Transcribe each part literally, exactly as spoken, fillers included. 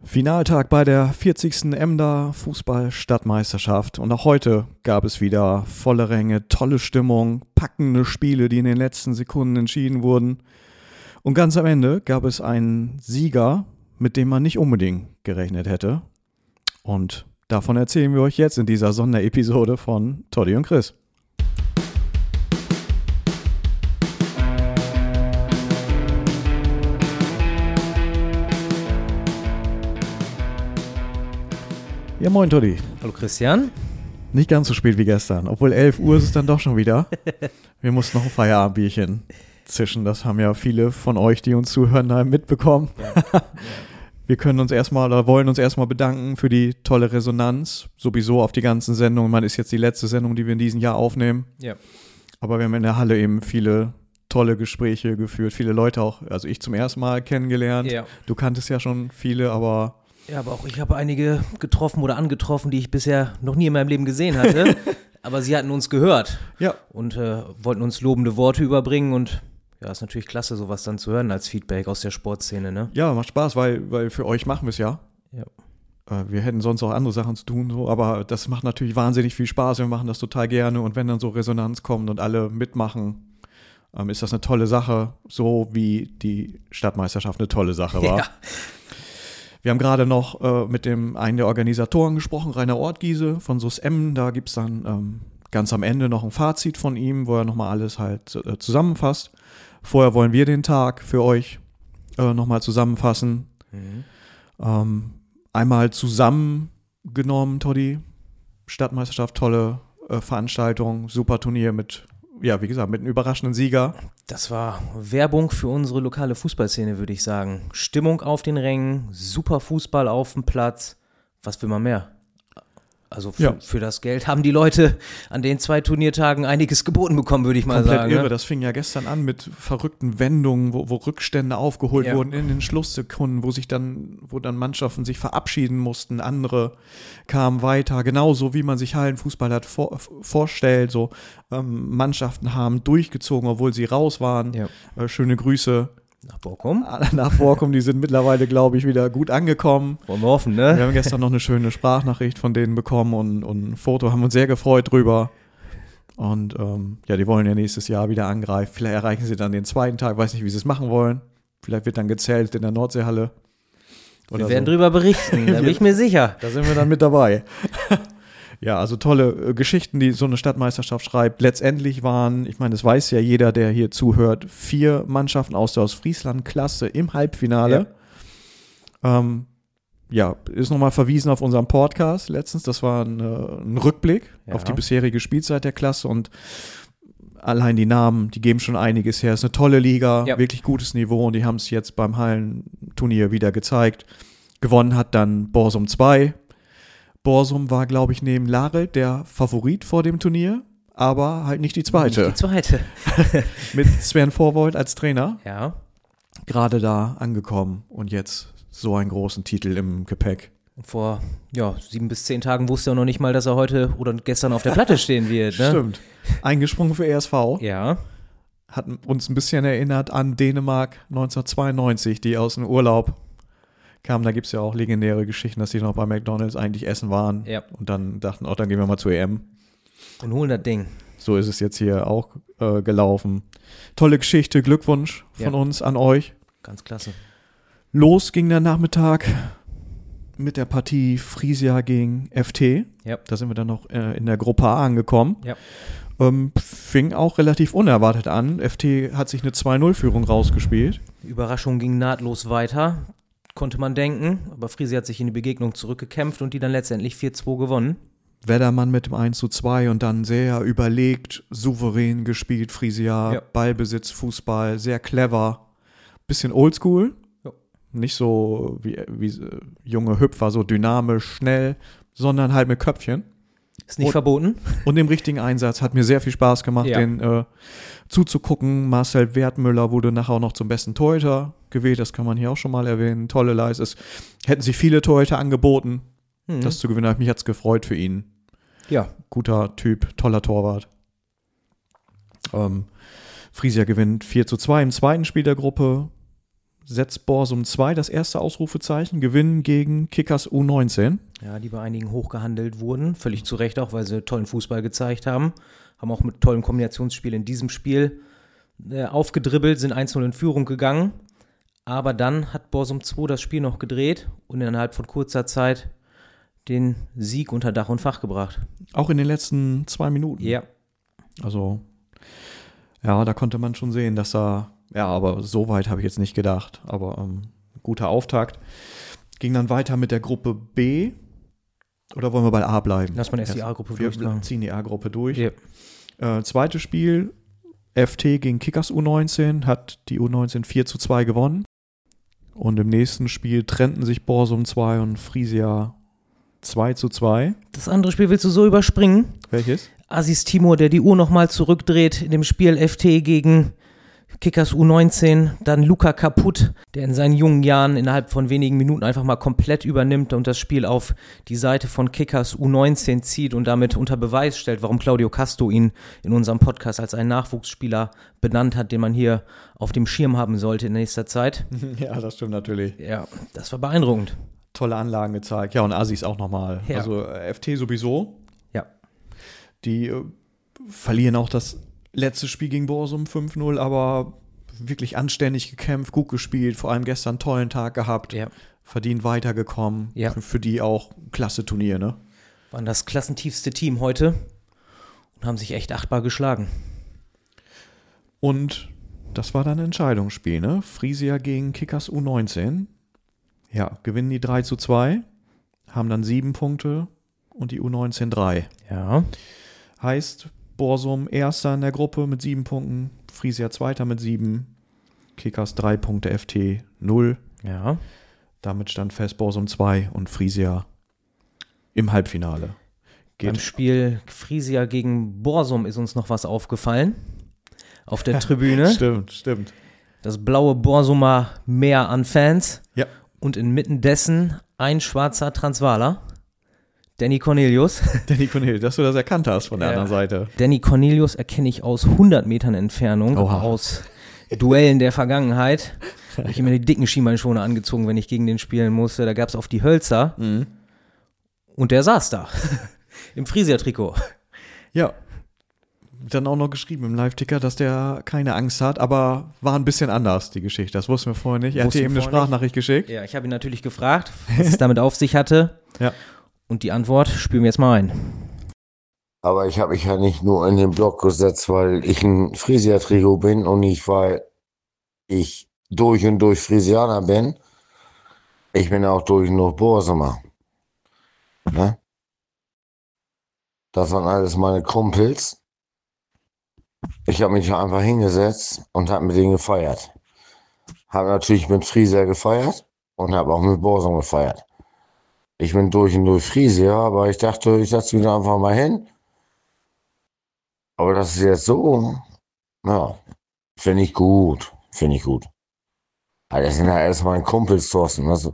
Finaltag bei der vierzigsten Emder Fußball-Stadtmeisterschaft und auch heute gab es wieder volle Ränge, tolle Stimmung, packende Spiele, die in den letzten Sekunden entschieden wurden. Und ganz am Ende gab es einen Sieger, mit dem man nicht unbedingt gerechnet hätte. Und davon erzählen wir euch jetzt in dieser Sonderepisode von Toddy und Chris. Ja, moin Toddy. Hallo Christian. Nicht ganz so spät wie gestern, obwohl elf Uhr ist es dann doch schon wieder. Wir mussten noch ein Feierabendbierchen zischen, das haben ja viele von euch, die uns zuhören, mitbekommen. Ja, ja. Wir können uns erstmal oder wollen uns erstmal bedanken für die tolle Resonanz, sowieso auf die ganzen Sendungen. Man ist jetzt die letzte Sendung, die wir in diesem Jahr aufnehmen. Ja. Aber wir haben in der Halle eben viele tolle Gespräche geführt, viele Leute auch, also ich zum ersten Mal kennengelernt. Ja. Du kanntest ja schon viele, aber... Ja, aber auch ich habe einige getroffen oder angetroffen, die ich bisher noch nie in meinem Leben gesehen hatte. Aber sie hatten uns gehört ja. und äh, wollten uns lobende Worte überbringen. Und ja, ist natürlich klasse, sowas dann zu hören als Feedback aus der Sportszene, ne? Ja, macht Spaß, weil, weil für euch machen wir es ja. ja. Äh, wir hätten sonst auch andere Sachen zu tun, so, aber das macht natürlich wahnsinnig viel Spaß. Wir machen das total gerne. Und wenn dann so Resonanz kommt und alle mitmachen, ähm, ist das eine tolle Sache, so wie die Stadtmeisterschaft eine tolle Sache war. Ja. Wir haben gerade noch äh, mit dem einen der Organisatoren gesprochen, Rainer Ortgiese von S U S Emmen. Da gibt es dann ähm, ganz am Ende noch ein Fazit von ihm, wo er nochmal alles halt äh, zusammenfasst. Vorher wollen wir den Tag für euch äh, nochmal zusammenfassen. Mhm. Ähm, einmal zusammengenommen, Toddy, Stadtmeisterschaft, tolle äh, Veranstaltung, super Turnier mit, ja, wie gesagt, mit einem überraschenden Sieger. Das war Werbung für unsere lokale Fußballszene, würde ich sagen. Stimmung auf den Rängen, super Fußball auf dem Platz. Was will man mehr? Also für, ja. für das Geld haben die Leute an den zwei Turniertagen einiges geboten bekommen, würde ich mal Komplett sagen. Irre. Ne? Das fing ja gestern an mit verrückten Wendungen, wo, wo Rückstände aufgeholt ja. wurden in den Schlusssekunden, wo sich dann, wo dann Mannschaften sich verabschieden mussten, andere kamen weiter. Genauso wie man sich Hallenfußball hat vor, vorstellt. So ähm, Mannschaften haben durchgezogen, obwohl sie raus waren. Ja. Äh, schöne Grüße. Nach Borkum? Nach Borkum, die sind mittlerweile, glaube ich, wieder gut angekommen. Wollen wir hoffen, ne? Wir haben gestern noch eine schöne Sprachnachricht von denen bekommen und, und ein Foto, haben uns sehr gefreut drüber. Und ähm, ja, die wollen ja nächstes Jahr wieder angreifen. Vielleicht erreichen sie dann den zweiten Tag, weiß nicht, wie sie es machen wollen. Vielleicht wird dann gezählt in der Nordseehalle. Oder wir werden so. drüber berichten, da bin ich mir sicher. Da sind wir dann mit dabei. Ja, also tolle äh, Geschichten, die so eine Stadtmeisterschaft schreibt. Letztendlich waren, ich meine, das weiß ja jeder, der hier zuhört, vier Mannschaften aus der Ostfriesland-Klasse im Halbfinale. Ja, ähm, ja ist nochmal verwiesen auf unseren Podcast letztens. Das war ein, äh, ein Rückblick ja. auf die bisherige Spielzeit der Klasse und allein die Namen, die geben schon einiges her. Es ist eine tolle Liga, ja. wirklich gutes Niveau und die haben es jetzt beim Hallenturnier wieder gezeigt. Gewonnen hat dann Borsum zwei. Borsum war, glaube ich, neben Larelt der Favorit vor dem Turnier, aber halt nicht die zweite. Nicht die zweite. Mit Sven Vorwold als Trainer. Ja. Gerade da angekommen und jetzt so einen großen Titel im Gepäck. Vor ja, sieben bis zehn Tagen wusste er noch nicht mal, dass er heute oder gestern auf der Platte stehen wird. Ne? Stimmt. Eingesprungen für E S V. Ja. Hat uns ein bisschen erinnert an Dänemark neunzehnhundertzweiundneunzig, die aus dem Urlaub kamen. Da gibt es ja auch legendäre Geschichten, dass die noch bei McDonald's eigentlich essen waren ja. und dann dachten, oh, dann gehen wir mal zur E M. Und holen das Ding. So ist es jetzt hier auch äh, gelaufen. Tolle Geschichte, Glückwunsch von ja. uns an euch. Ganz klasse. Los ging der Nachmittag mit der Partie Friesia gegen F T. Ja. Da sind wir dann noch äh, in der Gruppe A angekommen. Ja. Ähm, fing auch relativ unerwartet an. F T hat sich eine zwei null Führung rausgespielt. Die Überraschung ging nahtlos weiter, konnte man denken. Aber Friesia hat sich in die Begegnung zurückgekämpft und die dann letztendlich vier zwei gewonnen. Weddermann mit dem eins zu zwei und dann sehr überlegt, souverän gespielt. Friesia, ja. Ballbesitz, Fußball, sehr clever. Bisschen oldschool. Ja. Nicht so wie, wie äh, junge Hüpfer, so dynamisch, schnell, sondern halt mit Köpfchen. Ist nicht und, verboten. Und im richtigen Einsatz hat mir sehr viel Spaß gemacht, ja. den äh, zuzugucken. Marcel Wertmüller wurde nachher auch noch zum besten Torhüter gewählt, das kann man hier auch schon mal erwähnen. Tolle Leistung. Es hätten sich viele Torhüter angeboten, mhm. das zu gewinnen. Mich hat es gefreut für ihn. Ja. Guter Typ, toller Torwart. Ähm, Friesia gewinnt vier zu zwei im zweiten Spiel der Gruppe. setzt Borsum zwei das erste Ausrufezeichen, Gewinn gegen Kickers U neunzehn. Ja, die bei einigen hochgehandelt wurden, völlig zu Recht auch, weil sie tollen Fußball gezeigt haben. Haben auch mit tollen Kombinationsspielen in diesem Spiel äh, aufgedribbelt, sind eins null in Führung gegangen. Aber dann hat Borsum zwei das Spiel noch gedreht und innerhalb von kurzer Zeit den Sieg unter Dach und Fach gebracht. Auch in den letzten zwei Minuten. Ja. Also, ja, da konnte man schon sehen, dass da, ja, aber so weit habe ich jetzt nicht gedacht. Aber ähm, guter Auftakt. Ging dann weiter mit der Gruppe B. Oder wollen wir bei A bleiben? Lass mal erst die A-Gruppe durch. Wir ziehen die A-Gruppe durch. Ja. Äh, zweites Spiel, F T gegen Kickers U neunzehn, hat die U neunzehn vier zu zwei gewonnen. Und im nächsten Spiel trennten sich Borsum zwei und Friesia zwei zu zwei. Das andere Spiel willst du so überspringen? Welches? Aziz Timur, der die Uhr nochmal zurückdreht in dem Spiel F T gegen Kickers U neunzehn. Dann Luca Kaputt, der in seinen jungen Jahren innerhalb von wenigen Minuten einfach mal komplett übernimmt und das Spiel auf die Seite von Kickers U neunzehn zieht und damit unter Beweis stellt, warum Claudio Casto ihn in unserem Podcast als einen Nachwuchsspieler benannt hat, den man hier auf dem Schirm haben sollte in nächster Zeit. Ja, das stimmt natürlich. Ja, das war beeindruckend. Tolle Anlagen gezeigt. Ja, und Aziz auch nochmal. Ja. Also F T sowieso. Ja. Die äh, verlieren auch das letzte Spiel gegen Borsum fünf null, aber wirklich anständig gekämpft, gut gespielt, vor allem gestern einen tollen Tag gehabt, ja. verdient weitergekommen. Ja. Für, für die auch klasse Turnier, ne? Waren das klassentiefste Team heute und haben sich echt achtbar geschlagen. Und das war dann ein Entscheidungsspiel, ne? Friesia gegen Kickers U neunzehn. Ja, gewinnen die drei zu zwei, haben dann sieben Punkte und die U neunzehn drei. Ja. Heißt, Borsum Erster in der Gruppe mit sieben Punkten, Friesia Zweiter mit sieben, Kickers drei Punkte, F T null. Ja. Damit stand fest Borsum zwei und Friesia im Halbfinale. Geht. Beim Spiel Friesia gegen Borsum ist uns noch was aufgefallen auf der Tribüne. Stimmt, stimmt. Das blaue Borsumer Meer an Fans. Ja. Und inmitten dessen ein schwarzer Transvaler. Danny Cornelius. Danny Cornelius, dass du das erkannt hast von der ja. anderen Seite. Danny Cornelius erkenne ich aus hundert Metern Entfernung, Oha. aus Duellen der Vergangenheit. Habe ich immer die dicken Schienbeinschoner angezogen, wenn ich gegen den spielen musste. Da gab es auf die Hölzer. Mhm. Und der saß da. Im Friesia-Trikot. Ja. Dann auch noch geschrieben im Live-Ticker, dass der keine Angst hat, aber war ein bisschen anders, die Geschichte. Das wussten wir vorher nicht. Er hat dir eben eine Sprachnachricht geschickt. Ja, ich habe ihn natürlich gefragt, was es damit auf sich hatte. Ja. Und die Antwort spüren wir jetzt mal ein. Aber ich habe mich ja nicht nur in den Block gesetzt, weil ich ein Friesia-Trikot bin und nicht, weil ich durch und durch Friesianer bin. Ich bin auch durch und durch Borsumer. Ne? Das waren alles meine Kumpels. Ich habe mich einfach hingesetzt und habe mit denen gefeiert. Habe natürlich mit Friesia gefeiert und habe auch mit Borsum gefeiert. Ich bin durch und durch Friesia, aber ich dachte, ich setze mich da einfach mal hin. Aber das ist jetzt so, ja, finde ich gut, finde ich gut. Aber das sind ja erstmal mein Kumpels, Thorsten. Also.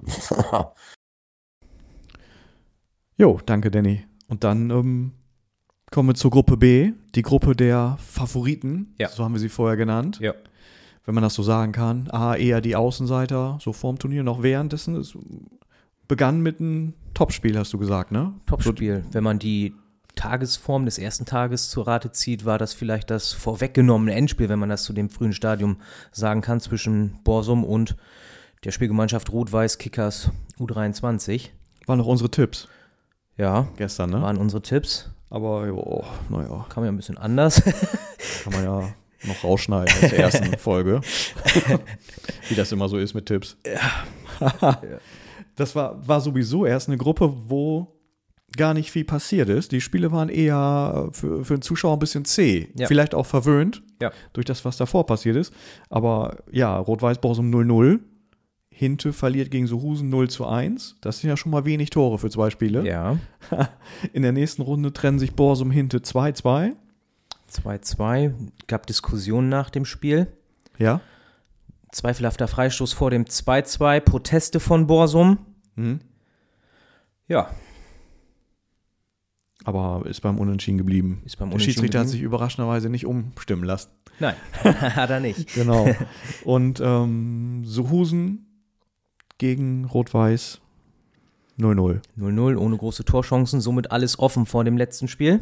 Jo, danke, Danny. Und dann ähm, kommen wir zur Gruppe B, die Gruppe der Favoriten, ja. so haben wir sie vorher genannt. Ja. Wenn man das so sagen kann. A, eher die Außenseiter, so vorm Turnier, noch währenddessen. Es begann mit einem Topspiel, hast du gesagt, ne? Topspiel. Wenn man die Tagesform des ersten Tages zur Rate zieht, war das vielleicht das vorweggenommene Endspiel, wenn man das zu dem frühen Stadium sagen kann, zwischen Borsum und der Spielgemeinschaft Rot-Weiß Kickers U dreiundzwanzig. Waren noch unsere Tipps. Ja, gestern, ne? Waren unsere Tipps. Aber, oh, naja. Kam ja ein bisschen anders. Kann man ja noch rausschneiden aus der ersten Folge. Wie das immer so ist mit Tipps. Ja. Das war, war sowieso erst eine Gruppe, wo gar nicht viel passiert ist. Die Spiele waren eher für, für den Zuschauer ein bisschen zäh. Ja. Vielleicht auch verwöhnt ja. durch das, was davor passiert ist. Aber ja, Rot-Weiß Borsum null null. Hinte verliert gegen Sohusen null zu eins. Das sind ja schon mal wenig Tore für zwei Spiele. Ja. In der nächsten Runde trennen sich Borsum Hinte zwei zwei. zwei zwei. Gab Diskussionen nach dem Spiel. Ja. Zweifelhafter Freistoß vor dem zwei zwei. Proteste von Borsum. Mhm. Ja. aber ist beim Unentschieden geblieben. Ist beim Der Unentschieden Schiedsrichter hat geblieben? sich überraschenderweise nicht umstimmen lassen. Nein, hat er nicht. Genau. Und ähm, Sohusen gegen Rot-Weiß null null. null null, ohne große Torchancen, somit alles offen vor dem letzten Spiel.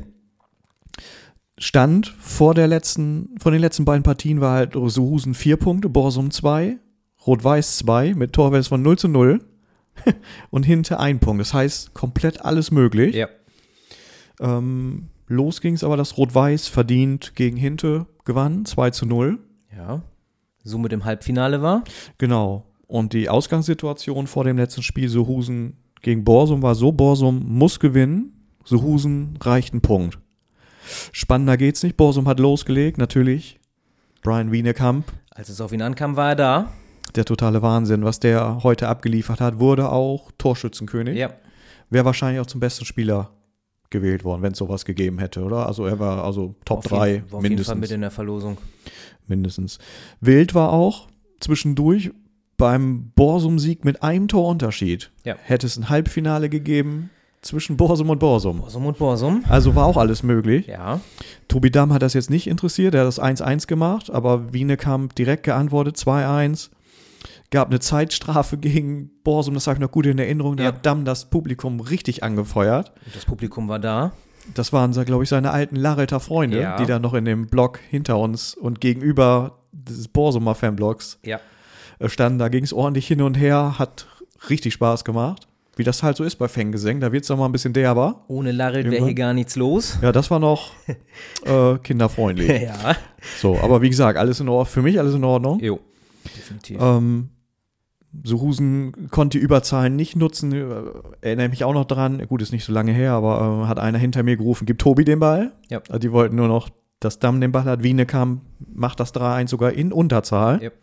Stand vor der letzten, von den letzten beiden Partien war halt Sohusen vier Punkte, Borsum zwei, Rot-Weiß zwei mit Torwärts von null zu null und Hinte ein Punkt. Das heißt, komplett alles möglich. Ja. Ähm, los ging es aber, dass Rot-Weiß verdient gegen Hinte gewann, zwei zu null. Ja. Somit im Halbfinale war. Genau. Und die Ausgangssituation vor dem letzten Spiel Sohusen gegen Borsum war so, Borsum muss gewinnen, Sohusen reicht ein Punkt. Spannender geht's nicht. Borsum hat losgelegt, natürlich. Brian Wienekamp. Als es auf ihn ankam, war er da. Der totale Wahnsinn, was der heute abgeliefert hat, wurde auch Torschützenkönig. Ja. Wäre wahrscheinlich auch zum besten Spieler gewählt worden, wenn es sowas gegeben hätte, oder? Also er war also Top drei mindestens. Auf mindestens. jeden Fall mit in der Verlosung. Mindestens. Wild war auch zwischendurch beim Borsum-Sieg mit einem Torunterschied. Ja. Hätte es ein Halbfinale gegeben zwischen Borsum und Borsum. Borsum und Borsum. Also war auch alles möglich. Ja. Tobi Damm hat das jetzt nicht interessiert, er hat das eins eins gemacht, aber Wienekamp direkt geantwortet, zwei eins. Gab eine Zeitstrafe gegen Borsum, das habe ich noch gut in Erinnerung, da Ja. hat Damm das Publikum richtig angefeuert. Und das Publikum war da. Das waren, glaube ich, seine alten Larreter Freunde, Ja. die da noch in dem Block hinter uns und gegenüber des Borsumer Fanblocks Ja. standen. Da ging es ordentlich hin und her, hat richtig Spaß gemacht. Wie das halt so ist bei Fangesängen, da wird es noch mal ein bisschen derber. Ohne Larry wäre Irgendwann. hier gar nichts los. Ja, das war noch äh, kinderfreundlich. Ja. So, aber wie gesagt, alles in Ordnung, für mich alles in Ordnung. Jo. Definitiv. Ähm, Sohusen konnte die Überzahlen nicht nutzen, äh, erinnere mich auch noch dran, gut, ist nicht so lange her, aber äh, hat einer hinter mir gerufen, gib Tobi den Ball. Ja. Also die wollten nur noch, dass Damm den Ball hat, Wienekamp macht das drei eins sogar in Unterzahl. Ja.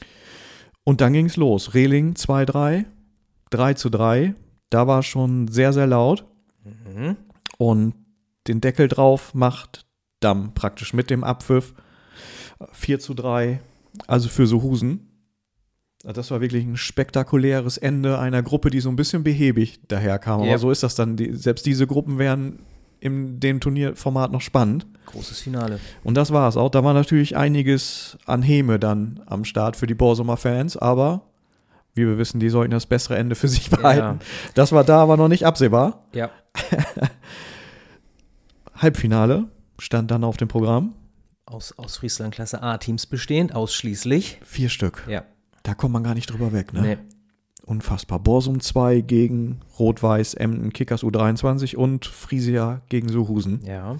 Und dann ging es los, Rehling zwei drei, drei zu drei, da war schon sehr, sehr laut Mhm. und den Deckel drauf macht Damm praktisch mit dem Abpfiff vier zu drei, also für Sohusen. Das war wirklich ein spektakuläres Ende einer Gruppe, die so ein bisschen behäbig daherkam. Ja. Aber so ist das dann. Die, selbst diese Gruppen wären in dem Turnierformat noch spannend. Großes Finale. Und das war es auch. Da war natürlich einiges an Häme dann am Start für die Borsumer Fans. Aber wie wir wissen, die sollten das bessere Ende für sich behalten. Ja. Das war da aber noch nicht absehbar. Ja. Halbfinale stand dann auf dem Programm. Aus, aus Friesland Klasse A Teams bestehend, ausschließlich. Vier Stück. Ja. Da kommt man gar nicht drüber weg, ne? Nee. Unfassbar. Borsum zwei gegen Rot-Weiß, Emden, Kickers U dreiundzwanzig und Friesia gegen Sohusen. Ja.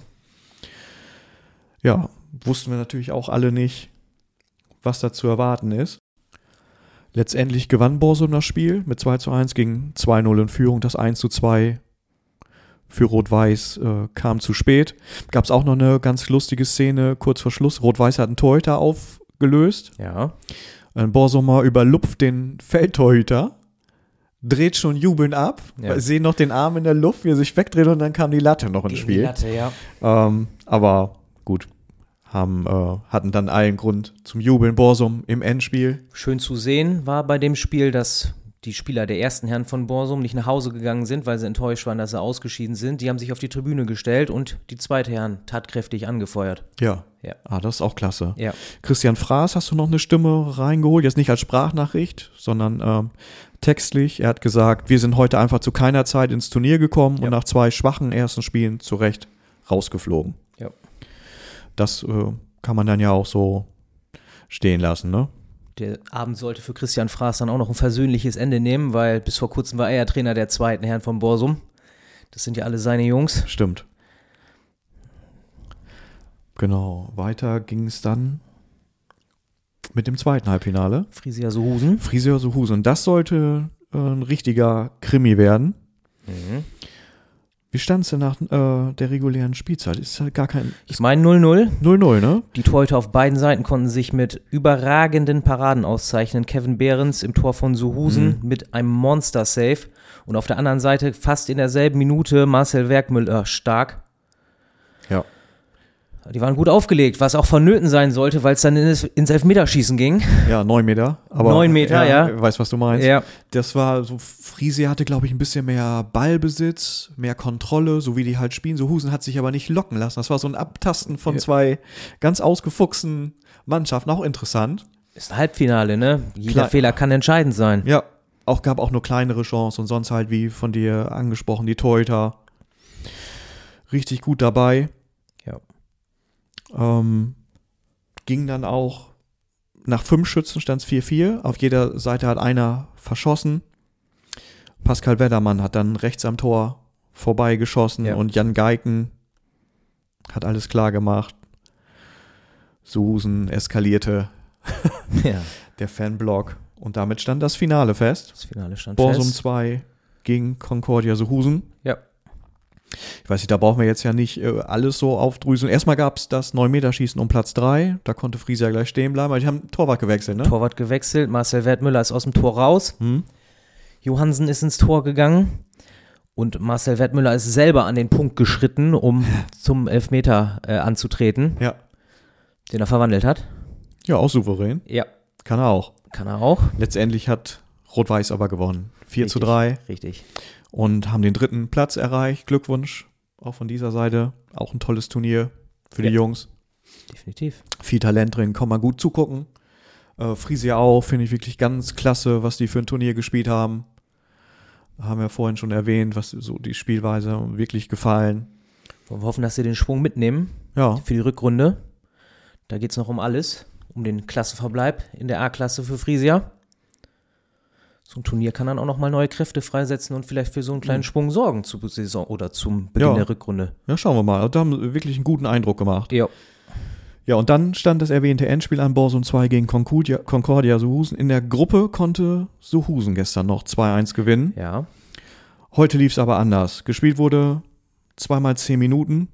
Ja, wussten wir natürlich auch alle nicht, was da zu erwarten ist. Letztendlich gewann Borsum das Spiel mit zwei zu eins, ging zwei null in Führung. Das eins zu zwei für Rot-Weiß äh, kam zu spät. Gab es auch noch eine ganz lustige Szene kurz vor Schluss. Rot-Weiß hat einen Torhüter aufgelöst. Ja. Ein Borsumer überlupft den Feldtorhüter, dreht schon jubelnd ab, Ja. sehen noch den Arm in der Luft, wie er sich wegdreht und dann kam die Latte noch ins Gegen Spiel. die Latte, ja. Ähm, aber gut, haben, äh, hatten dann allen Grund zum Jubeln. Borsum im Endspiel. Schön zu sehen war bei dem Spiel, dass die Spieler der ersten Herren von Borsum nicht nach Hause gegangen sind, weil sie enttäuscht waren, dass sie ausgeschieden sind. Die haben sich auf die Tribüne gestellt und die zweite Herren tatkräftig angefeuert. Ja. Ja. Ah, das ist auch klasse. Ja. Christian Fraß, hast du noch eine Stimme reingeholt? Jetzt nicht als Sprachnachricht, sondern ähm, textlich. Er hat gesagt, wir sind heute einfach zu keiner Zeit ins Turnier gekommen Ja. und nach zwei schwachen ersten Spielen zu Recht rausgeflogen. Ja. Das äh, kann man dann ja auch so stehen lassen, ne? Der Abend sollte für Christian Fraß dann auch noch ein versöhnliches Ende nehmen, weil bis vor kurzem war er ja Trainer der zweiten Herren von Borsum. Das sind ja alle seine Jungs. Stimmt. Genau, weiter ging es dann mit dem zweiten Halbfinale. Friesia Sohusen. Friesia Sohusen. Das sollte äh, ein richtiger Krimi werden. Mhm. Wie stand es denn nach äh, der regulären Spielzeit? Ist halt gar kein Ich meine null null. null null, ne? Die Torhüter auf beiden Seiten konnten sich mit überragenden Paraden auszeichnen. Kevin Behrens im Tor von Sohusen Mhm. mit einem Monster-Save. Und auf der anderen Seite fast in derselben Minute Marcel Werkmüller stark. Ja. Die waren gut aufgelegt, was auch vonnöten sein sollte, weil es dann ins, ins Elfmeterschießen ging. Ja, neun Meter. Aber, neun Meter, ja. Ich weiß, was du meinst. Ja. Das war so, Friesia hatte, glaube ich, ein bisschen mehr Ballbesitz, mehr Kontrolle, so wie die halt spielen. So Husen hat sich aber nicht locken lassen. Das war so ein Abtasten von ja. zwei ganz ausgefuchsten Mannschaften. Auch interessant. Ist ein Halbfinale, ne? Jeder Klar. Fehler kann entscheidend sein. Ja, auch gab auch nur kleinere Chancen und sonst halt, wie von dir angesprochen, die Torhüter richtig gut dabei. Ja. Ähm, ging dann auch nach fünf Schützen stand es vier vier. Auf jeder Seite hat einer verschossen. Pascal Weddermann hat dann rechts am Tor vorbeigeschossen ja. und Jan Geiken hat alles klar gemacht. Susen eskalierte ja. der Fanblock und damit stand das Finale fest. Das Finale stand Borsum fest. zwei gegen Concordia Suhusen. Ja. Ich weiß nicht, da brauchen wir jetzt ja nicht äh, alles so aufdrüseln. Erstmal gab es das neun Meter Schießen um Platz drei. Da konnte Friesia gleich stehen bleiben, aber die haben Torwart gewechselt, ne? Torwart gewechselt. Marcel Wertmüller ist aus dem Tor raus. Hm. Johansen ist ins Tor gegangen. Und Marcel Wertmüller ist selber an den Punkt geschritten, um zum Elfmeter äh, anzutreten. Ja. Den er verwandelt hat. Ja, auch souverän. Ja. Kann er auch. Kann er auch. Letztendlich hat Rot-Weiß aber gewonnen. vier Richtig, zu drei. Richtig. Und haben den dritten Platz erreicht. Glückwunsch auch von dieser Seite. Auch ein tolles Turnier für die ja. Jungs. Definitiv. Viel Talent drin, kann man gut zugucken. Äh, Friesia auch, finde ich wirklich ganz klasse, was die für ein Turnier gespielt haben. Haben wir vorhin schon erwähnt, was so die Spielweise wirklich gefallen. Wollen wir hoffen, dass sie den Schwung mitnehmen ja. für die Rückrunde. Da geht es noch um alles, um den Klasseverbleib in der A-Klasse für Friesia. So ein Turnier kann dann auch nochmal neue Kräfte freisetzen und vielleicht für so einen kleinen Schwung sorgen zur Saison oder zum Beginn ja. der Rückrunde. Ja, schauen wir mal. Da haben wir wirklich einen guten Eindruck gemacht. Ja. Ja, und dann stand das erwähnte Endspiel an Borsum zwei gegen Concordia, Concordia Suhusen. In der Gruppe konnte Suhusen gestern noch zwei eins gewinnen. Ja. Heute lief es aber anders. Gespielt wurde zweimal zehn Minuten.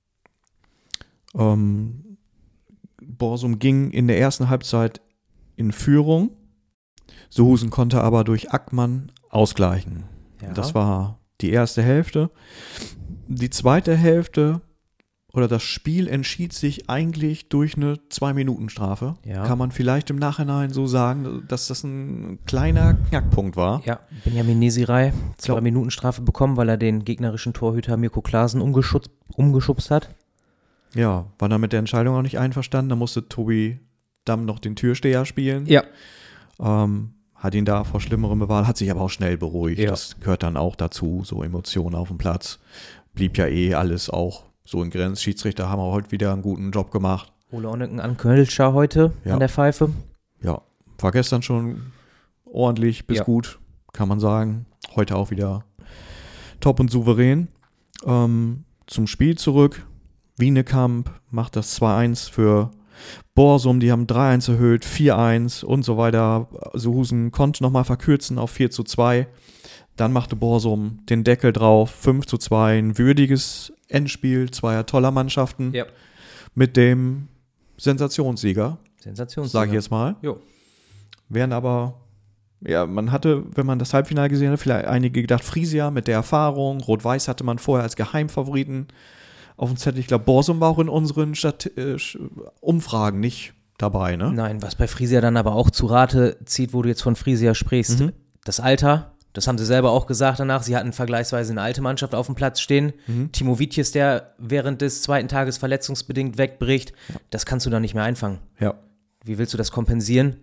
Ähm, Borsum ging in der ersten Halbzeit in Führung. Suhusen konnte aber durch Ackmann ausgleichen. Ja. Das war die erste Hälfte. Die zweite Hälfte oder das Spiel entschied sich eigentlich durch eine Zwei-Minuten-Strafe. Ja. Kann man vielleicht im Nachhinein so sagen, dass das ein kleiner Knackpunkt war. Ja, Benjamin Nesirei, Zwei-Minuten-Strafe bekommen, weil er den gegnerischen Torhüter Mirko Klaasen umgeschubst, umgeschubst hat. Ja, war dann mit der Entscheidung auch nicht einverstanden. Da musste Tobi Damm noch den Türsteher spielen. Ja. Ähm, hat ihn da vor Schlimmerem bewahrt, hat sich aber auch schnell beruhigt. Ja. Das gehört dann auch dazu, so Emotionen auf dem Platz. Blieb ja eh alles auch so in Grenzen. Schiedsrichter haben auch heute wieder einen guten Job gemacht. Ole Onneken an Kölscher heute ja. an der Pfeife. Ja, war gestern schon ordentlich bis ja. gut, kann man sagen. Heute auch wieder top und souverän. Ähm, zum Spiel zurück. Wienekamp macht das zwei eins für Borsum, die haben drei eins erhöht, vier eins und so weiter. Suhusen konnte nochmal verkürzen auf vier zu zwei. Dann machte Borsum den Deckel drauf, fünf zu zwei, ein würdiges Endspiel zweier toller Mannschaften ja. mit dem Sensationssieger, Sensationssieger. sage ich jetzt mal. Jo. Wären aber, ja, man hatte, wenn man das Halbfinale gesehen hat, vielleicht einige gedacht, Friesia mit der Erfahrung, Rot-Weiß hatte man vorher als Geheimfavoriten auf dem Zettel. Ich glaube, Borsum war auch in unseren Stat- äh, Umfragen nicht dabei, ne? Nein, was bei Friesia dann aber auch zu Rate zieht, wo du jetzt von Friesia sprichst, Mhm. das Alter. Das haben sie selber auch gesagt danach. Sie hatten vergleichsweise eine alte Mannschaft auf dem Platz stehen. Mhm. Timo Wietjes, der während des zweiten Tages verletzungsbedingt wegbricht, ja. das kannst du dann nicht mehr einfangen. Ja. Wie willst du das kompensieren?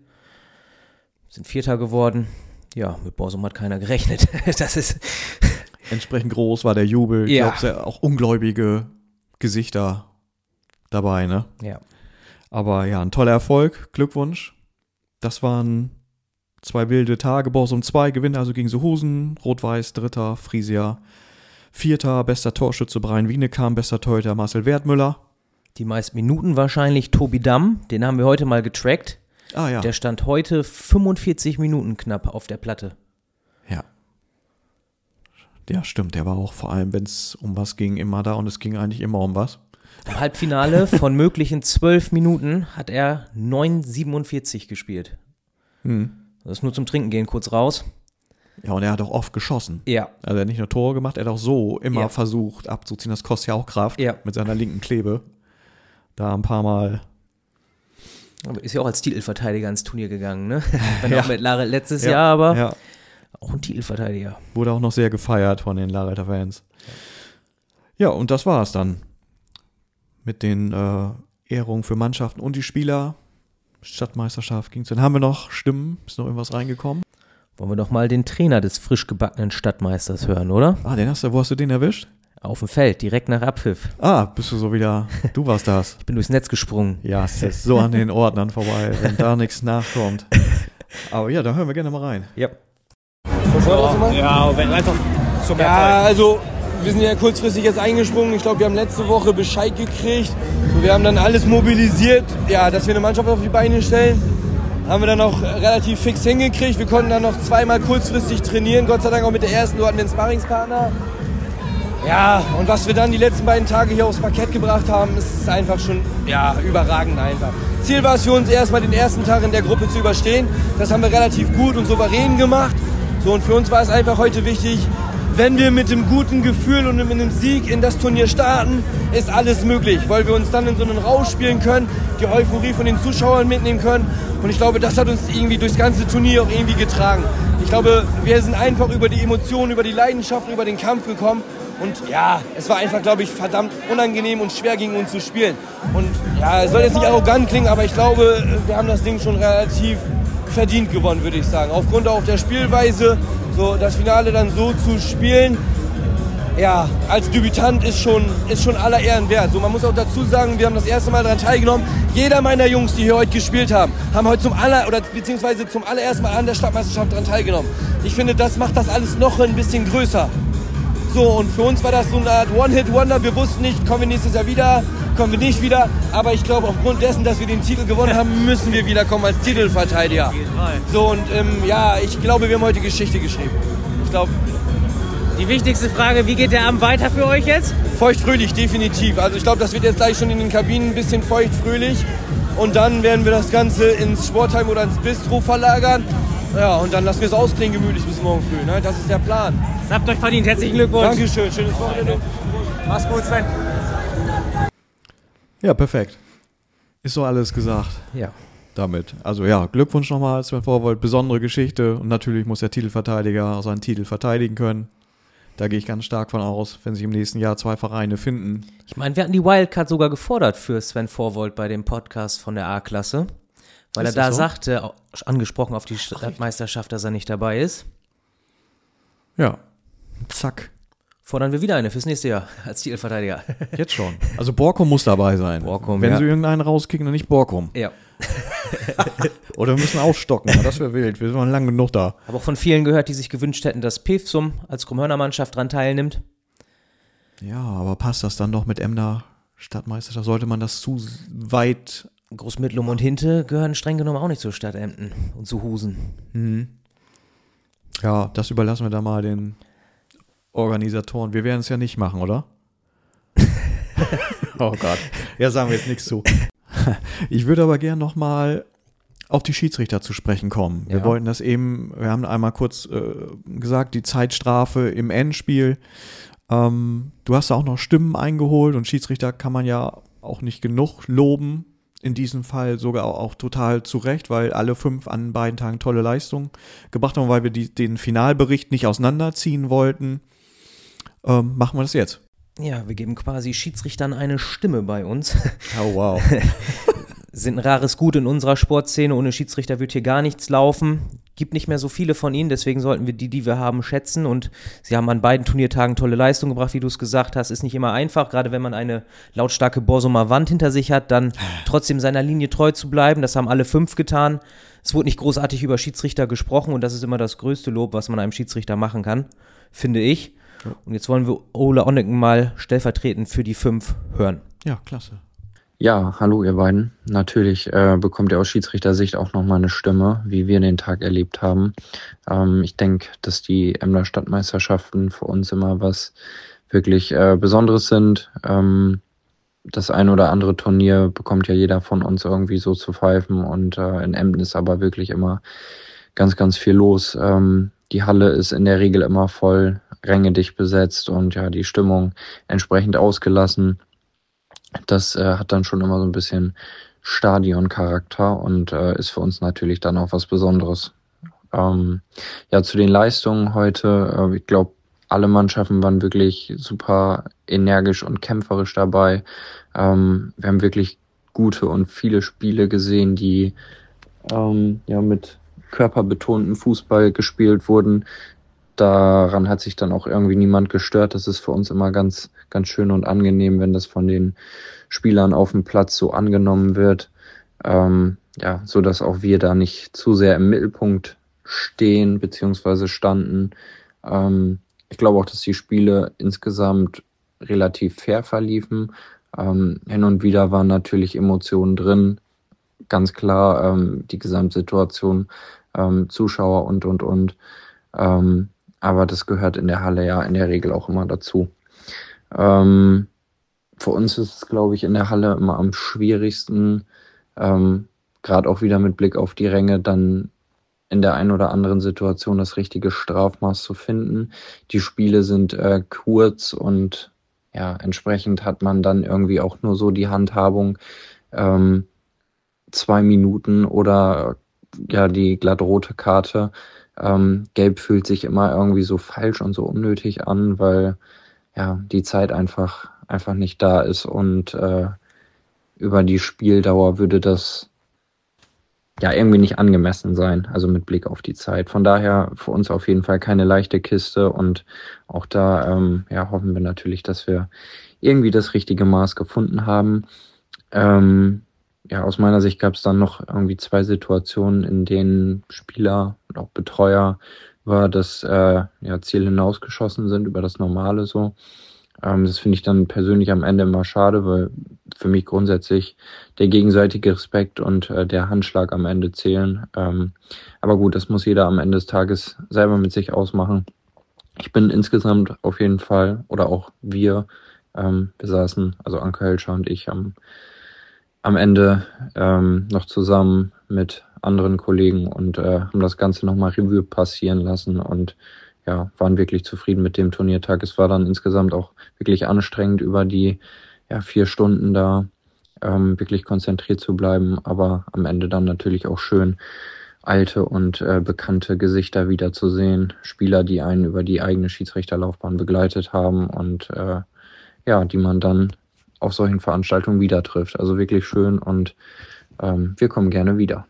Sind Vierter geworden. Ja, mit Borsum hat keiner gerechnet. Das ist entsprechend groß war der Jubel. Ja. Ich glaube, auch ungläubige Gesichter dabei, ne? Ja. Aber ja, ein toller Erfolg. Glückwunsch. Das waren zwei wilde Tage. Borsum zwei Gewinne, also gegen Suhusen. Rot-Weiß, Dritter, Friesia, Vierter, bester Torschütze Brian Wienekamp, bester Torhüter Marcel Wertmüller. Die meisten Minuten wahrscheinlich Tobi Damm, den haben wir heute mal getrackt. Ah ja. Der stand heute fünfundvierzig Minuten knapp auf der Platte. Ja. Ja, stimmt. Der war auch vor allem, wenn es um was ging, immer da und es ging eigentlich immer um was. Im Halbfinale von möglichen zwölf Minuten hat er neun siebenundvierzig gespielt. Hm. Das ist nur zum Trinken gehen, kurz raus. Ja, und er hat auch oft geschossen. Ja. Also er hat nicht nur Tore gemacht, er hat auch so immer ja. versucht abzuziehen. Das kostet ja auch Kraft ja. mit seiner linken Klebe. da ein paar Mal. Aber ist ja auch als Titelverteidiger ins Turnier gegangen, ne? Wenn ja. auch mit Lareth letztes ja. Jahr, aber ja. auch ein Titelverteidiger. Wurde auch noch sehr gefeiert von den Larether Fans. Ja, und das war es dann mit den äh, Ehrungen für Mannschaften und die Spieler. Stadtmeisterschaft ging es. Dann haben wir noch Stimmen. Ist noch irgendwas reingekommen? Wollen wir doch mal den Trainer des frisch gebackenen Stadtmeisters hören, oder? Ah, den hast du, wo hast du den erwischt? Auf dem Feld, direkt nach Abpfiff. Ah, bist du so wieder, du warst das. Ich bin durchs Netz gesprungen. Ja, es ist so an den Ordnern vorbei, wenn da nichts nachkommt. Aber ja, da hören wir gerne mal rein. Ja. Ja, ja, wenn einfach zum Erfolg. Ja, also wir sind ja kurzfristig jetzt eingesprungen. Ich glaube, wir haben letzte Woche Bescheid gekriegt. So, wir haben dann alles mobilisiert, ja, dass wir eine Mannschaft auf die Beine stellen. Haben wir dann auch relativ fix hingekriegt. Wir konnten dann noch zweimal kurzfristig trainieren. Gott sei Dank auch mit der ersten, du hatten den Sparringspartner. Ja, und was wir dann die letzten beiden Tage hier aufs Parkett gebracht haben, ist einfach schon ja, überragend einfach. Ziel war es für uns erstmal den ersten Tag in der Gruppe zu überstehen. Das haben wir relativ gut und souverän gemacht. So, und für uns war es einfach heute wichtig, wenn wir mit dem guten Gefühl und mit einem Sieg in das Turnier starten, ist alles möglich, weil wir uns dann in so einen Rausch spielen können, die Euphorie von den Zuschauern mitnehmen können. Und ich glaube, das hat uns irgendwie durchs ganze Turnier auch irgendwie getragen. Ich glaube, wir sind einfach über die Emotionen, über die Leidenschaften, über den Kampf gekommen. Und ja, es war einfach, glaube ich, verdammt unangenehm und schwer gegen uns zu spielen. Und ja, es soll jetzt nicht arrogant klingen, aber ich glaube, wir haben das Ding schon relativ verdient gewonnen, würde ich sagen. Aufgrund auch der Spielweise, so das Finale dann so zu spielen, ja, als Debütant ist schon, ist schon aller Ehren wert. So, man muss auch dazu sagen, wir haben das erste Mal daran teilgenommen. Jeder meiner Jungs, die hier heute gespielt haben, haben heute zum aller oder beziehungsweise zum allerersten Mal an der Stadtmeisterschaft daran teilgenommen. Ich finde, das macht das alles noch ein bisschen größer. So, und für uns war das so eine Art One-Hit-Wonder. Wir wussten nicht, kommen wir nächstes Jahr wieder, kommen wir nicht wieder. Aber ich glaube, aufgrund dessen, dass wir den Titel gewonnen haben, müssen wir wiederkommen als Titelverteidiger. So, und ähm, ja, ich glaube, wir haben heute Geschichte geschrieben. Ich glaube. Die wichtigste Frage, wie geht der Abend weiter für euch jetzt? Feuchtfröhlich, definitiv. Also ich glaube, das wird jetzt gleich schon in den Kabinen ein bisschen feuchtfröhlich. Und dann werden wir das Ganze ins Sportheim oder ins Bistro verlagern. Ja, und dann lassen wir es ausklingen gemütlich bis morgen früh. Ne? Das ist der Plan. Das habt euch verdient. Herzlichen Glückwunsch. Dankeschön. Schönes Wochenende. Mach's gut, Sven. Ja, perfekt. Ist so alles gesagt. Ja. Damit. Also ja, Glückwunsch nochmal, Sven Vorwold. Besondere Geschichte. Und natürlich muss der Titelverteidiger seinen Titel verteidigen können. Da gehe ich ganz stark von aus, wenn sich im nächsten Jahr zwei Vereine finden. Ich meine, wir hatten die Wildcard sogar gefordert für Sven Vorwold bei dem Podcast von der A-Klasse. Weil ist er da so? sagte, angesprochen auf die Stadtmeisterschaft, dass er nicht dabei ist. Ja, zack. Fordern wir wieder eine fürs nächste Jahr als Titelverteidiger. Jetzt schon. Also Borkum muss dabei sein. Borkum, Wenn ja. sie irgendeinen rauskicken, dann nicht Borkum. Ja. Oder wir müssen aufstocken, das wäre wild. Wir sind lang genug da. Habe auch von vielen gehört, die sich gewünscht hätten, dass Pevsum als Krummhörner-Mannschaft dran teilnimmt. Ja, aber passt das dann noch mit Emner Stadtmeisterschaft? Sollte man das zu weit... Großmittlum und Hinte gehören streng genommen auch nicht zur Stadt Emden und zu Husen. Mhm. Ja, das überlassen wir da mal den Organisatoren. Wir werden es ja nicht machen, oder? Oh Gott. Ja, sagen wir jetzt nichts zu. Ich würde aber gern noch mal auf die Schiedsrichter zu sprechen kommen. Wir ja. wollten das eben, wir haben einmal kurz äh, gesagt, die Zeitstrafe im Endspiel. Ähm, du hast da auch noch Stimmen eingeholt und Schiedsrichter kann man ja auch nicht genug loben. In diesem Fall sogar auch, auch total zu Recht, weil alle fünf an beiden Tagen tolle Leistungen gebracht haben, weil wir die, den Finalbericht nicht auseinanderziehen wollten. Ähm, machen wir das jetzt. Ja, wir geben quasi Schiedsrichtern eine Stimme bei uns. Oh, wow. Sind ein rares Gut in unserer Sportszene. Ohne Schiedsrichter wird hier gar nichts laufen. Gibt nicht mehr so viele von ihnen, deswegen sollten wir die, die wir haben, schätzen. Und sie haben an beiden Turniertagen tolle Leistungen gebracht, wie du es gesagt hast. Ist nicht immer einfach, gerade wenn man eine lautstarke Borsumer Wand hinter sich hat, dann trotzdem seiner Linie treu zu bleiben. Das haben alle fünf getan. Es wurde nicht großartig über Schiedsrichter gesprochen und das ist immer das größte Lob, was man einem Schiedsrichter machen kann, finde ich. Und jetzt wollen wir Ole Onneken mal stellvertretend für die fünf hören. Ja, klasse. Ja, hallo ihr beiden. Natürlich äh, bekommt ihr aus Schiedsrichtersicht auch nochmal eine Stimme, wie wir den Tag erlebt haben. Ähm, ich denke, dass die Emder Stadtmeisterschaften für uns immer was wirklich äh, Besonderes sind. Ähm, das ein oder andere Turnier bekommt ja jeder von uns irgendwie so zu pfeifen und äh, in Emden ist aber wirklich immer ganz, ganz viel los. Ähm, die Halle ist in der Regel immer voll, Ränge dicht besetzt und ja, die Stimmung entsprechend ausgelassen. Das äh, hat dann schon immer so ein bisschen Stadioncharakter und äh, ist für uns natürlich dann auch was Besonderes. Ähm, ja, zu den Leistungen heute, äh, ich glaube, alle Mannschaften waren wirklich super energisch und kämpferisch dabei. Ähm, wir haben wirklich gute und viele Spiele gesehen, die ähm, ja mit körperbetonten Fußball gespielt wurden. Daran hat sich dann auch irgendwie niemand gestört. Das ist für uns immer ganz, ganz schön und angenehm, wenn das von den Spielern auf dem Platz so angenommen wird. Ähm, ja, so dass auch wir da nicht zu sehr im Mittelpunkt stehen bzw. standen. Ähm, ich glaube auch, dass die Spiele insgesamt relativ fair verliefen. Ähm, hin und wieder waren natürlich Emotionen drin. Ganz klar, ähm, die Gesamtsituation, ähm, Zuschauer und, und, und. Ähm, aber das gehört in der Halle ja in der Regel auch immer dazu. Ähm, für uns ist es, glaube ich, in der Halle immer am schwierigsten, ähm, gerade auch wieder mit Blick auf die Ränge, dann in der einen oder anderen Situation das richtige Strafmaß zu finden. Die Spiele sind äh, kurz und ja, entsprechend hat man dann irgendwie auch nur so die Handhabung, ähm, zwei Minuten oder ja die glattrote Karte. Ähm, Gelb fühlt sich immer irgendwie so falsch und so unnötig an, weil ja die Zeit einfach einfach nicht da ist und äh, über die Spieldauer würde das ja irgendwie nicht angemessen sein, also mit Blick auf die Zeit. Von daher für uns auf jeden Fall keine leichte Kiste und auch da ähm, ja, hoffen wir natürlich, dass wir irgendwie das richtige Maß gefunden haben. Ähm, ja, aus meiner Sicht gab es dann noch irgendwie zwei Situationen, in denen Spieler und auch Betreuer über das äh, ja, Ziel hinausgeschossen sind, über das Normale so. Ähm, das finde ich dann persönlich am Ende immer schade, weil für mich grundsätzlich der gegenseitige Respekt und äh, der Handschlag am Ende zählen. Ähm, aber gut, das muss jeder am Ende des Tages selber mit sich ausmachen. Ich bin insgesamt auf jeden Fall, oder auch wir, ähm, wir saßen, also Anke Hölscher und ich, am, am Ende ähm, noch zusammen mit anderen Kollegen und äh, haben das Ganze nochmal Revue passieren lassen und ja, waren wirklich zufrieden mit dem Turniertag. Es war dann insgesamt auch wirklich anstrengend, über die ja, vier Stunden da ähm, wirklich konzentriert zu bleiben, aber am Ende dann natürlich auch schön, alte und äh, bekannte Gesichter wiederzusehen, Spieler, die einen über die eigene Schiedsrichterlaufbahn begleitet haben und äh, ja, die man dann auf solchen Veranstaltungen wieder trifft. Also wirklich schön und ähm, wir kommen gerne wieder.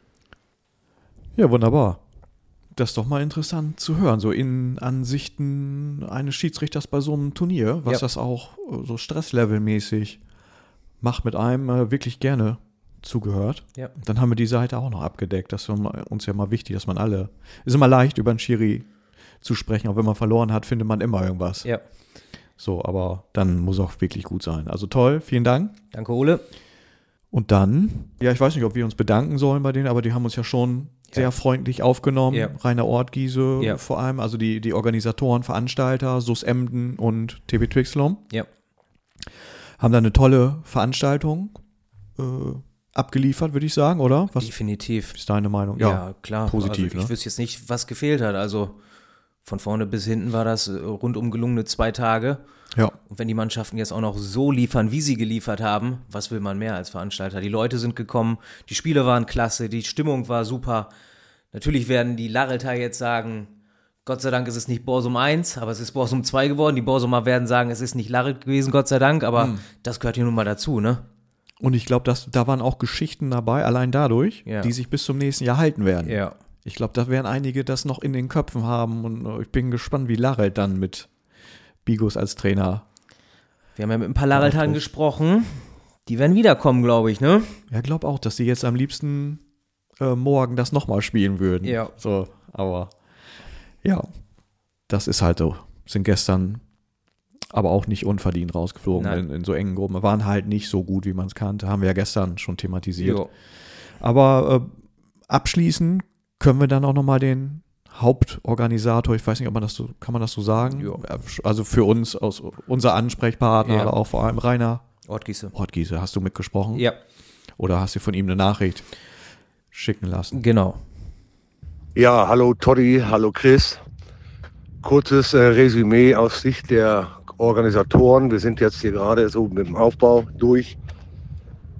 Ja, wunderbar. Das ist doch mal interessant zu hören, so Innenansichten eines Schiedsrichters bei so einem Turnier, was ja. das auch so stresslevelmäßig macht, mit einem äh, wirklich gerne zugehört. Ja. Dann haben wir die Seite auch noch abgedeckt. Das ist uns ja mal wichtig, dass man alle, ist immer leicht über einen Schiri zu sprechen, auch wenn man verloren hat, findet man immer irgendwas. Ja. So, aber dann muss auch wirklich gut sein. Also toll, vielen Dank. Danke, Ole. Und dann, ja, ich weiß nicht, ob wir uns bedanken sollen bei denen, aber die haben uns ja schon sehr ja. freundlich aufgenommen. Ja. Rainer Ortgiese ja. vor allem, also die, die Organisatoren, Veranstalter, S U S Emden und T B Twixlom. Ja. Haben da eine tolle Veranstaltung äh, abgeliefert, würde ich sagen, oder? Was Definitiv. Ist deine Meinung? Ja, ja klar. Positiv, also ich ne? wüsste jetzt nicht, was gefehlt hat. Also von vorne bis hinten war das rundum gelungene zwei Tage. Ja. Und wenn die Mannschaften jetzt auch noch so liefern, wie sie geliefert haben, was will man mehr als Veranstalter? Die Leute sind gekommen, die Spiele waren klasse, die Stimmung war super. Natürlich werden die Larrelter jetzt sagen, Gott sei Dank ist es nicht Borsum eins, aber es ist Borsum zwei geworden. Die Borsumer werden sagen, es ist nicht Larrelt gewesen, Gott sei Dank, aber hm. das gehört hier nun mal dazu, ne? Und ich glaube, da waren auch Geschichten dabei, allein dadurch, ja. die sich bis zum nächsten Jahr halten werden. Ja. Ich glaube, da werden einige das noch in den Köpfen haben und ich bin gespannt, wie Larrelt dann mit Bigos als Trainer. Wir haben ja mit ein paar Larreltern gesprochen. Die werden wiederkommen, glaube ich, ne? Ja, glaube auch, dass die jetzt am liebsten äh, morgen das nochmal spielen würden. Ja. So, aber ja, das ist halt so. Sind gestern aber auch nicht unverdient rausgeflogen in, in so engen Gruppen. Waren halt nicht so gut, wie man es kannte. Haben wir ja gestern schon thematisiert. Jo. Aber äh, abschließend können wir dann auch nochmal den Hauptorganisator, ich weiß nicht, ob man das so, kann man das so sagen? Jo. Also für uns, aus, unser Ansprechpartner, ja. aber auch vor allem Rainer Ortgiese. Ortgiese, hast du mitgesprochen? Ja. Oder hast du von ihm eine Nachricht schicken lassen? Genau. Ja, hallo Toddy, hallo Chris. Kurzes äh, Resümee aus Sicht der Organisatoren. Wir sind jetzt hier gerade so mit dem Aufbau durch.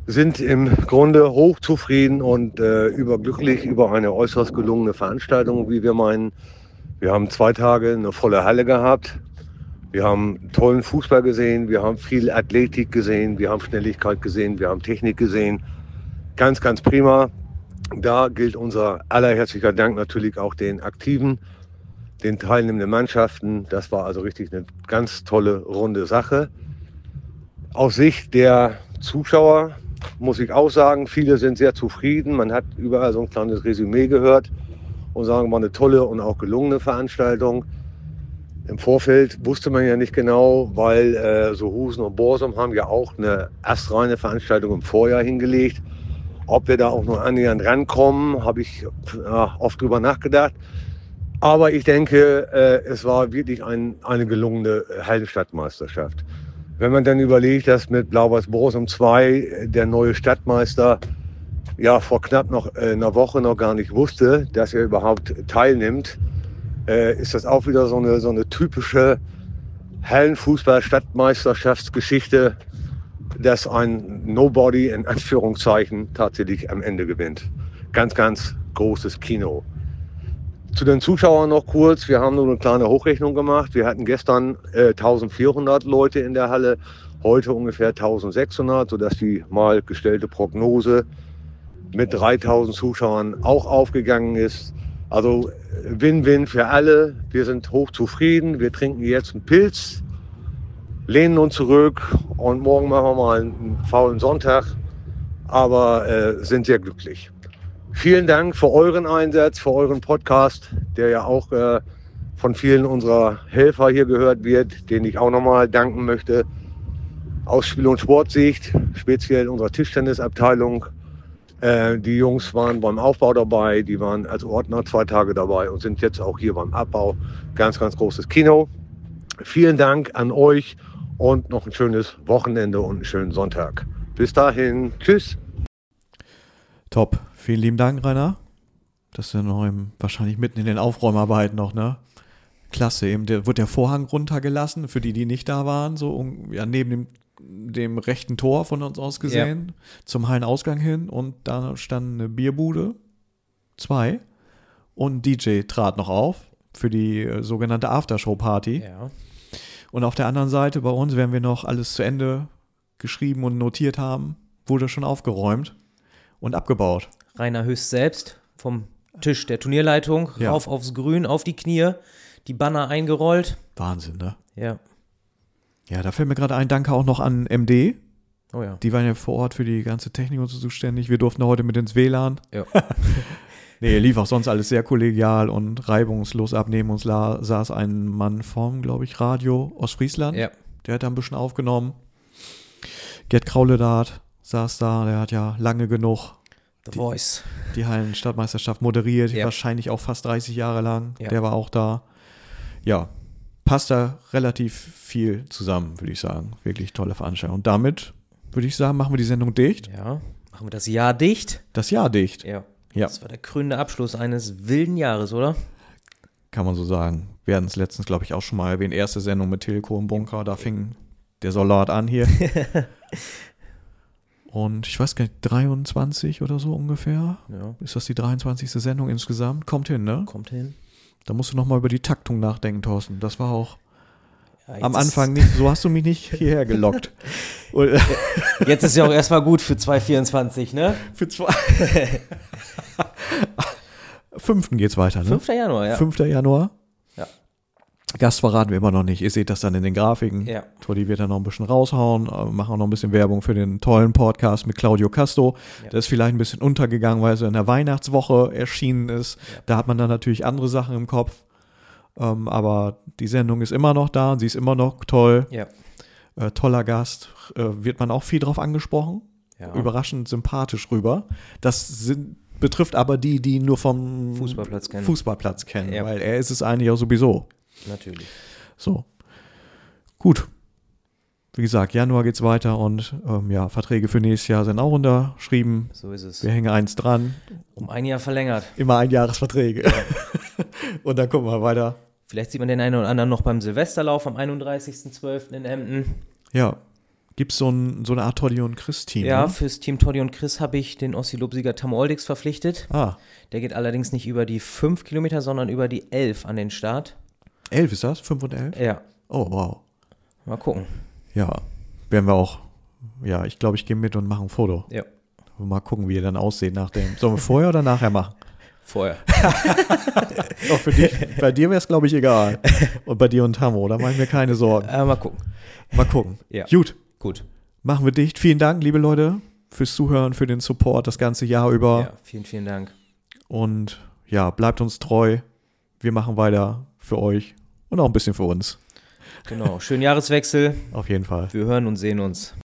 sind im Grunde hochzufrieden und äh, überglücklich über eine äußerst gelungene Veranstaltung, wie wir meinen. Wir haben zwei Tage eine volle Halle gehabt. Wir haben tollen Fußball gesehen, wir haben viel Athletik gesehen, wir haben Schnelligkeit gesehen, wir haben Technik gesehen. Ganz, ganz prima. Da gilt unser allerherzlicher Dank natürlich auch den Aktiven, den teilnehmenden Mannschaften. Das war also richtig eine ganz tolle, runde Sache. Aus Sicht der Zuschauer muss ich auch sagen, viele sind sehr zufrieden. Man hat überall so ein kleines Resümee gehört und sagen, war eine tolle und auch gelungene Veranstaltung. Im Vorfeld wusste man ja nicht genau, weil äh, so Husen und Borsum haben ja auch eine astreine Veranstaltung im Vorjahr hingelegt. Ob wir da auch nur annähernd rankommen, habe ich äh, oft drüber nachgedacht. Aber ich denke, äh, es war wirklich ein, eine gelungene Hallenstadtmeisterschaft. Wenn man dann überlegt, dass mit Blau-Weiß Borsum zwei der neue Stadtmeister ja vor knapp noch äh, einer Woche noch gar nicht wusste, dass er überhaupt teilnimmt, äh, ist das auch wieder so eine, so eine typische Hallenfußball-Stadtmeisterschaftsgeschichte, dass ein Nobody in Anführungszeichen tatsächlich am Ende gewinnt. Ganz, ganz großes Kino. Zu den Zuschauern noch kurz. Wir haben nur eine kleine Hochrechnung gemacht. Wir hatten gestern äh, eintausendvierhundert Leute in der Halle, heute ungefähr eintausendsechshundert, sodass die mal gestellte Prognose mit dreitausend Zuschauern auch aufgegangen ist. Also Win-Win für alle. Wir sind hochzufrieden. Wir trinken jetzt einen Pilz, lehnen uns zurück und morgen machen wir mal einen faulen Sonntag, aber äh, sind sehr glücklich. Vielen Dank für euren Einsatz, für euren Podcast, der ja auch äh, von vielen unserer Helfer hier gehört wird, denen ich auch nochmal danken möchte. Aus Spiel- und Sportsicht, speziell unserer Tischtennisabteilung. Äh, die Jungs waren beim Aufbau dabei, die waren als Ordner zwei Tage dabei und sind jetzt auch hier beim Abbau. Ganz, ganz großes Kino. Vielen Dank an euch und noch ein schönes Wochenende und einen schönen Sonntag. Bis dahin, tschüss. Top. Vielen lieben Dank, Rainer. Das ist ja noch im, wahrscheinlich mitten in den Aufräumarbeiten noch, ne? Klasse. Eben der, wird der Vorhang runtergelassen, für die, die nicht da waren, so um, ja, neben dem, dem rechten Tor von uns aus gesehen, ja, zum Hallenausgang hin. Und da stand eine Bierbude, zwei. Und D J trat noch auf für die äh, sogenannte Aftershow-Party. Ja. Und auf der anderen Seite bei uns, wenn wir noch alles zu Ende geschrieben und notiert haben, wurde schon aufgeräumt und abgebaut. Rainer Höchst selbst vom Tisch der Turnierleitung, ja, rauf aufs Grün, auf die Knie, die Banner eingerollt. Wahnsinn, ne? Ja. Ja, da fällt mir gerade ein Danke auch noch an M D. Oh ja. Die waren ja vor Ort für die ganze Technik und so zuständig. Wir durften heute mit ins W L A N. Ja. Nee, lief auch sonst alles sehr kollegial und reibungslos ab. Neben uns la- saß ein Mann vom, glaube ich, Radio Ostfriesland. Ja. Der hat da ein bisschen aufgenommen. Gerd Krauledart saß da, der hat ja lange genug The die, Voice. die Hallenstadtmeisterschaft moderiert, Ja. wahrscheinlich auch fast dreißig Jahre lang. Ja. Der war auch da. Ja, passt da relativ viel zusammen, würde ich sagen. Wirklich tolle Veranstaltung. Und damit würde ich sagen, machen wir die Sendung dicht. Ja, machen wir das Jahr dicht. Das Jahr dicht. Ja. Ja. Das war der krönende Abschluss eines wilden Jahres, oder? Kann man so sagen. Wir hatten es letztens, glaube ich, auch schon mal erwähnt. Erste Sendung mit Tilko im Bunker, da fing der Salat an hier. Und ich weiß gar nicht, dreiundzwanzig oder so ungefähr. Ja. Ist das die dreiundzwanzigste Sendung insgesamt? Kommt hin, ne? Kommt hin. Da musst du nochmal über die Taktung nachdenken, Thorsten. Das war auch Ja, am jetzt Anfang nicht, so hast du mich nicht hierher gelockt. Und, ist, jetzt ist ja auch erstmal gut für zwanzig vierundzwanzig, ne? für zwei. Fünften geht's weiter, ne? fünfter Januar, ja. fünfter Januar. Ja. Gast verraten wir immer noch nicht. Ihr seht das dann in den Grafiken. Ja. Tori wird dann noch ein bisschen raushauen, äh, machen auch noch ein bisschen Werbung für den tollen Podcast mit Claudio Casto. Ja. Der ist vielleicht ein bisschen untergegangen, weil er so in der Weihnachtswoche erschienen ist. Ja. Da hat man dann natürlich andere Sachen im Kopf. Ähm, aber die Sendung ist immer noch da und sie ist immer noch toll. Ja. Äh, toller Gast. Äh, wird man auch viel drauf angesprochen. Ja. Überraschend sympathisch rüber. Das sind, betrifft aber die, die ihn nur vom Fußballplatz kennen. Fußballplatz kennen, Ja. weil er ist es eigentlich auch sowieso. Natürlich. So. Gut. Wie gesagt, Januar geht's weiter und ähm, ja, Verträge für nächstes Jahr sind auch unterschrieben. So ist es. Wir hängen eins dran. Um ein Jahr verlängert. Immer Einjahresverträge. Ja. Und dann gucken wir weiter. Vielleicht sieht man den einen oder anderen noch beim Silvesterlauf am einunddreißigsten zwölften in Emden. Ja, Gibt es so, ein, so eine Art Toddy und Chris-Team? Ja, ne? fürs Team Toddy und Chris habe ich den Ossi-Lob-Sieger Tam Oldix verpflichtet. Ah. Der geht allerdings nicht über die fünf Kilometer, sondern über die elf an den Start. elf ist das? fünf und elf? Ja. Oh, wow. Mal gucken. Ja, werden wir auch. Ja, ich glaube, ich gehe mit und mache ein Foto. Ja. Mal gucken, wie ihr dann aussieht nach dem. Sollen wir vorher oder nachher machen? Vorher. Auch für dich, bei dir wäre es, glaube ich, egal. Und bei dir und Tammo, da mache ich mir keine Sorgen. Äh, mal gucken. Mal gucken. Ja. Gut. Gut. Machen wir dicht. Vielen Dank, liebe Leute, fürs Zuhören, für den Support das ganze Jahr über. Ja, vielen, vielen Dank. Und ja, bleibt uns treu. Wir machen weiter für euch und auch ein bisschen für uns. Genau. Schönen Jahreswechsel. Auf jeden Fall. Wir hören und sehen uns.